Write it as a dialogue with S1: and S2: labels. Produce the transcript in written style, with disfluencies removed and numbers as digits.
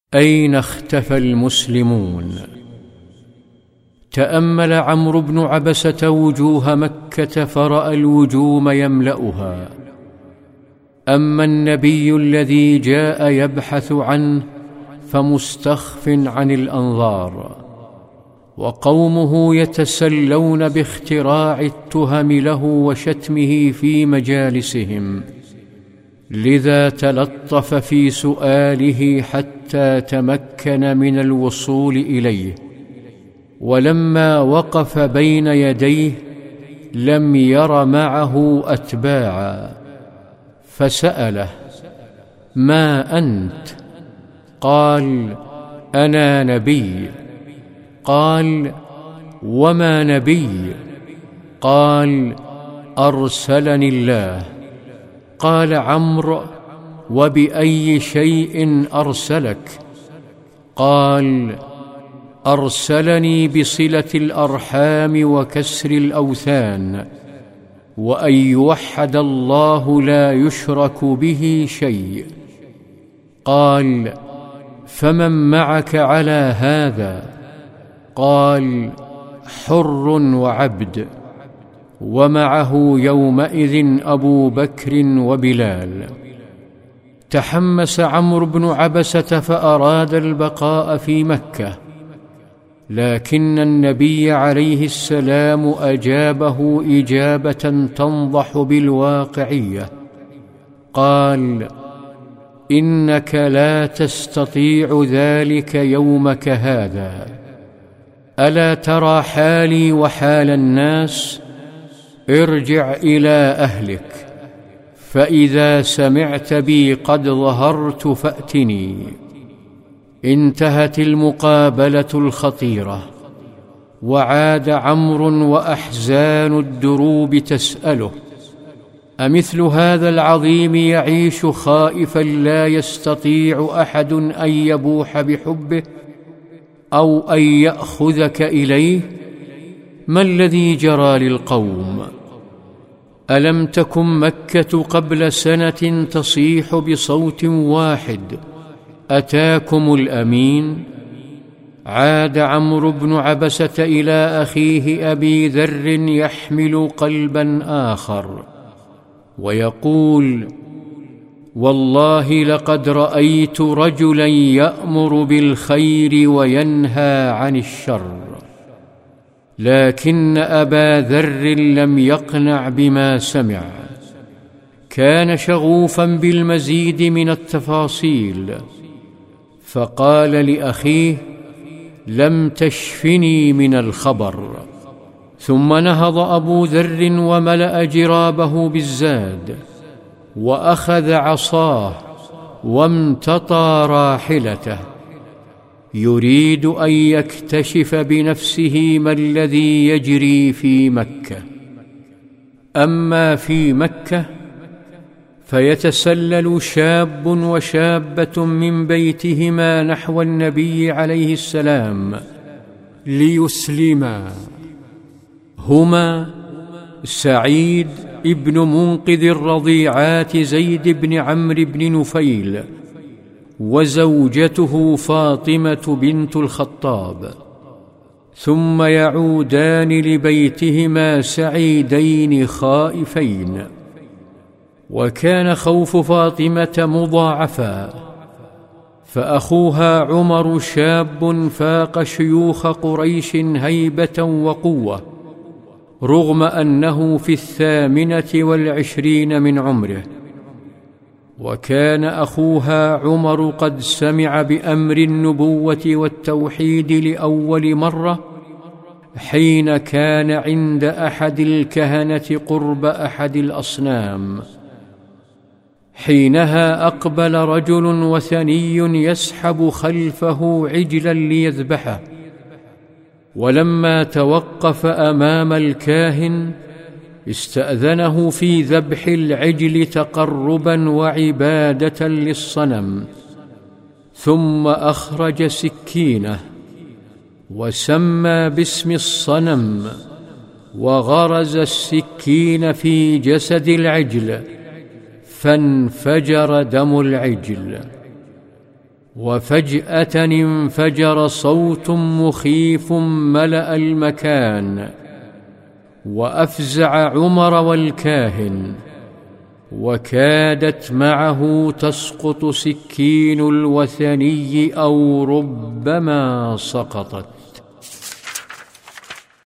S1: أين اختفى المسلمون؟ تأمل عمرو بن عبسة وجوه مكة فرأى الوجوم يملأها. أما النبي الذي جاء يبحث عنه فمستخف عن الأنظار، وقومه يتسلون باختراع التهم له وشتمه في مجالسهم، لذا تلطف في سؤاله حتى تمكن من الوصول إليه. ولما وقف بين يديه لم ير معه أتباعا، فسأله: ما أنت؟ قال: أنا نبي. قال: وما نبي؟ قال: أرسلني الله. قال عمرو: وبأي شيء أرسلك؟ قال: أرسلني بصلة الأرحام وكسر الأوثان، وأن يوحد الله لا يشرك به شيء. قال: فمن معك على هذا؟ قال: حر وعبد. ومعه يومئذ أبو بكر وبلال. تحمس عمرو بن عبسة فأراد البقاء في مكة، لكن النبي عليه السلام أجابه إجابة تنضح بالواقعية. قال: إنك لا تستطيع ذلك يومك هذا. ألا ترى حالي وحال الناس؟ ارجع إلى أهلك، فإذا سمعت بي قد ظهرت فأتني. انتهت المقابلة الخطيرة، وعاد عمرو وأحزان الدروب تسأله: أمثل هذا العظيم يعيش خائفا لا يستطيع أحد أن يبوح بحبه أو أن يأخذك إليه؟ ما الذي جرى للقوم؟ ألم تكن مكة قبل سنة تصيح بصوت واحد: أتاكم الأمين؟ عاد عمرو بن عبسة إلى أخيه أبي ذر يحمل قلبا آخر ويقول: والله لقد رأيت رجلا يأمر بالخير وينهى عن الشر. لكن أبا ذر لم يقنع بما سمع، كان شغوفا بالمزيد من التفاصيل، فقال لأخيه: لم تشفني من الخبر. ثم نهض أبو ذر وملأ جرابه بالزاد، وأخذ عصاه وامتطى راحلته، يريد أن يكتشف بنفسه ما الذي يجري في مكة. أما في مكة فيتسلل شاب وشابة من بيتهما نحو النبي عليه السلام ليسلما. هما سعيد ابن منقذ الرضيعات زيد بن عمرو بن نفيل، وزوجته فاطمة بنت الخطاب، ثم يعودان لبيتهما سعيدين خائفين. وكان خوف فاطمة مضاعفا، فأخوها عمر شاب فاق شيوخ قريش هيبة وقوة، رغم أنه في 28 من عمره. وكان أخوها عمر قد سمع بأمر النبوة والتوحيد لأول مرة حين كان عند أحد الكهنة قرب أحد الأصنام. حينها أقبل رجل وثني يسحب خلفه عجلا ليذبحه، ولما توقف أمام الكاهن استأذنه في ذبح العجل تقربا وعبادة للصنم، ثم أخرج سكينه وسمى باسم الصنم، وغرز السكين في جسد العجل، فانفجر دم العجل. وفجأة انفجر صوت مخيف ملأ المكان وأفزع عمر والكاهن، وكادت معه تسقط سكين الوثني أو ربما سقطت.